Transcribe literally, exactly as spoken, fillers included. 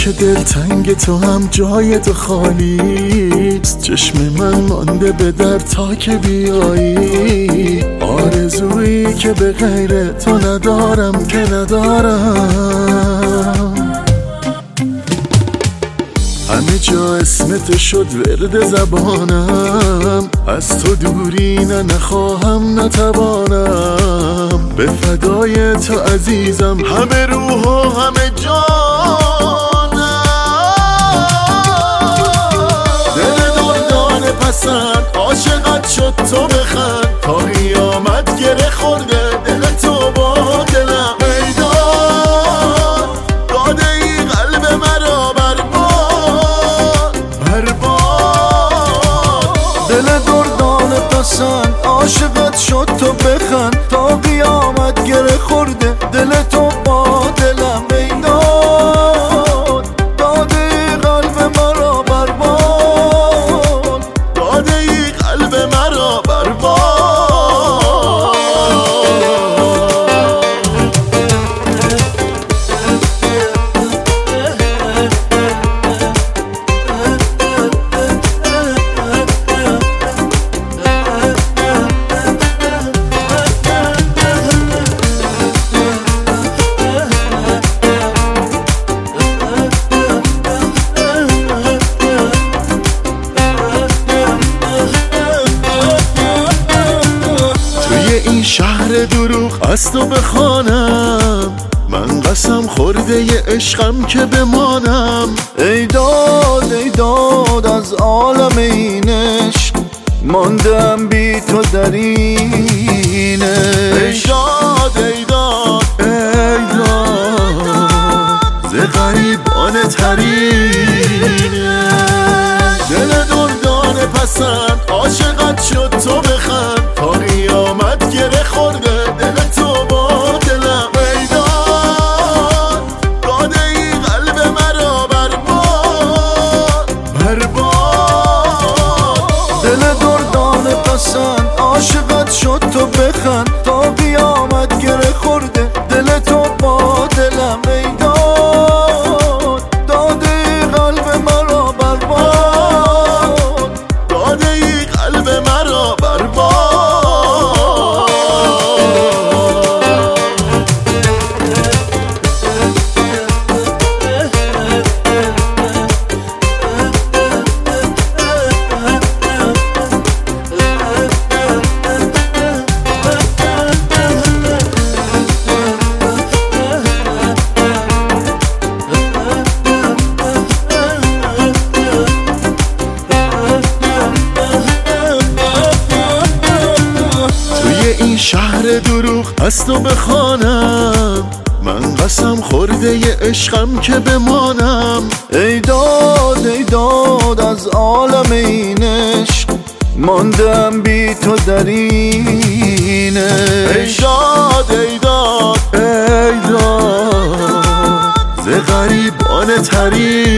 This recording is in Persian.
که دلتنگ تو هم جای تو خالی، چشم من مانده به در تا که بیایی. آرزویی که به غیر تو ندارم که ندارم. همه جا اسم تو شد ورد زبانم، از تو دوری نه نخواهم نتوانم. به فدای تو عزیزم همه روح و همه جانم. دل دردان پسند عاشقت شد تو بخند، تا قیامت گره خورده دل تو با دلم. میدان داده ای قلب مرا برباد برباد. دل دردان پسند عاشقت شد تو بخند، تا قیامت گره خورده دل تو با دلم. میدان داده ای قلب مرا برباد، داده ای قلب مرا برباد. این شهر دروغ از تو بخوانم، من قسم خورده ی عشقم که بمانم. ای داد ای داد از عالم این عشق، ماندم بی تو در این عشق. ای داد ای داد ای داد ز غریبان ترین. دل دردان پسند عاشقت شد تو بخند، تا قیامت گره خورده دل تو با دلم. میدان داده ای قلب مرا برباد برباد. دل دردان پسند عاشقت شد تو بخند، تا قیامت گره خورده دل تو با دلم. میدان داده ای قلب مرا برباد، داده ای قلب مرا برباد. این شهر دروغ از تو بخوانم، من قسم خورده ی عشقم که بمانم. ای داد ای داد از عالم این عشق، ماندم بی تو در این عشق. ای داد ای داد ای داد ز غریبان ترین.